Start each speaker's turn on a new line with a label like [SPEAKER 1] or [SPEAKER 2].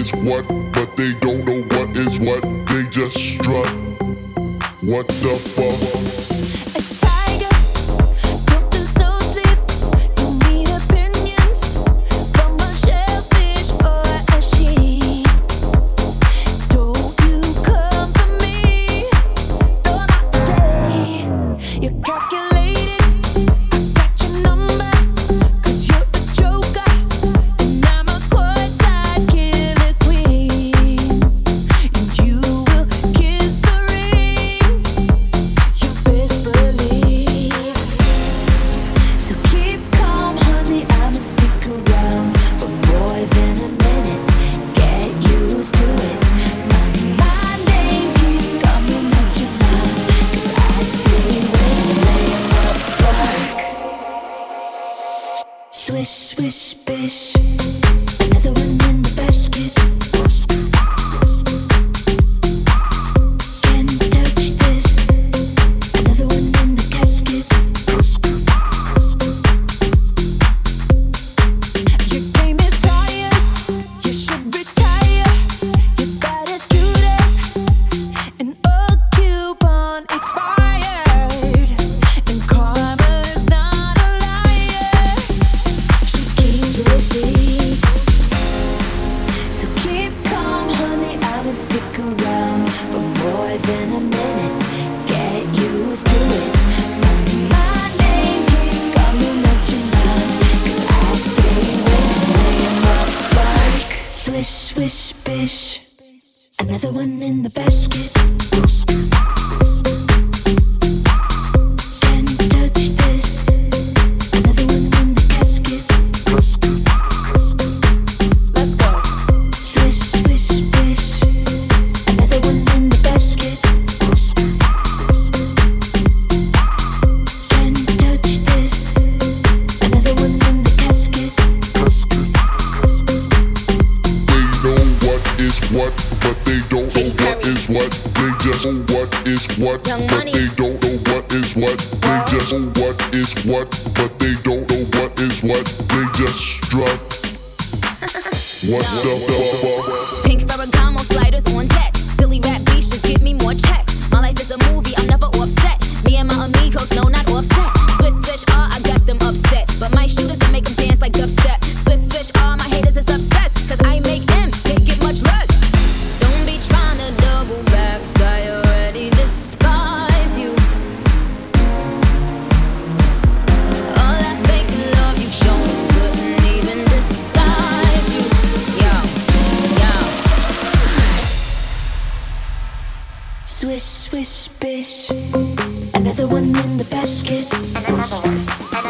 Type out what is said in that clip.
[SPEAKER 1] is what, but they don't know what is what. They just strut. What the fuck?
[SPEAKER 2] Swish, swish, bish. Another one in the basket. Can't touch this. Another one in the casket. Your game is tired. You should retire. You're about as cute as an old coupon expired. And karma's not a liar. She keeps receipts. So keep calm, honey, I will stick around for more than a minute. Get used to it. My name keeps coming out your mouth, 'cause I stay way up like swish, swish, bish. Another one in the basket. Can't touch this. Another one in the casket. Let's go. Swish, swish, bish. Another one in the basket. Can't touch this. Another one in the casket.
[SPEAKER 1] They know what is what, but they don't know what is what. They just know what is what,
[SPEAKER 3] Young
[SPEAKER 1] but
[SPEAKER 3] Money.
[SPEAKER 1] they don't know what is what. They just know what is what, but they don't know what is what. They just strut. What the fuck?
[SPEAKER 3] Pink Ferragamo sliders on deck. Silly rap beef, just give me more check. My life is a movie, I'm never offset. Me and my amigos, no, not offset. Swish, swish, I got them upset. But my shooters, I make them dance like dubstep. Swish, swish, my haters is obsessed. 'Cause I make them, they get much less. Don't be trying to double back, I already despise you. All that fake love you shown couldn't even disguise you. Yo, yo.
[SPEAKER 2] Swish, swish, bish. Another one in the basket.
[SPEAKER 4] And another one, and